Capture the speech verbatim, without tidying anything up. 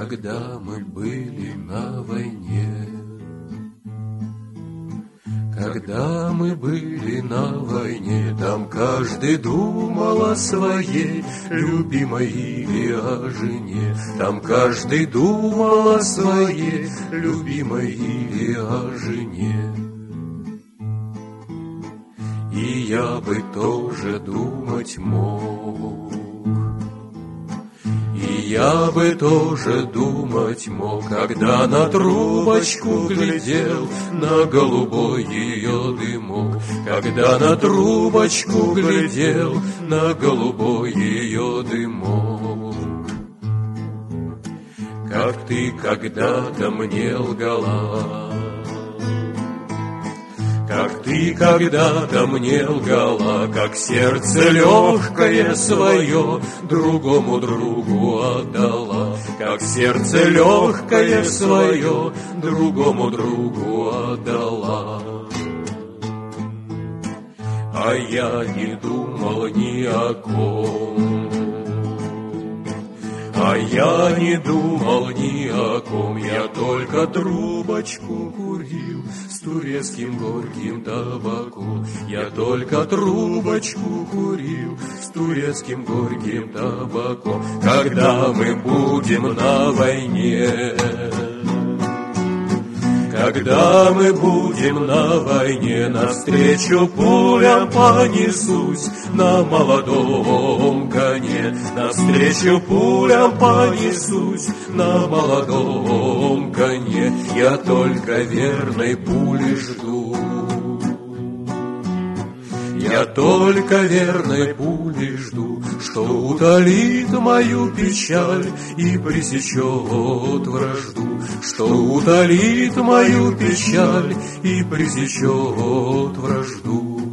когда мы были на войне. Когда мы были на войне, там каждый думал о своей любимой или о жене. Там каждый думал о своей любимой или о жене. И я бы тоже думать мог, и я бы тоже думать мог, когда на трубочку глядел, на голубой ее дымок. Когда на трубочку глядел, на голубой ее дымок. Как ты когда-то мне лгала, как ты когда-то мне лгала, как сердце легкое свое другому другу отдала, как сердце легкое свое другому другу отдала. А я не думал ни о ком, а я не думал ни о ком, я только трубочку курил с турецким горьким табаком. Я только трубочку курил с турецким горьким табаком. Когда мы будем на войне, когда мы будем на войне, навстречу пулям понесусь на молодом коне. Навстречу пулям понесусь на молодом коне. Я только верной пули жду, я только верной пули жду, что утолит мою печаль и пресечет вражду, что утолит мою печаль и пресечет вражду.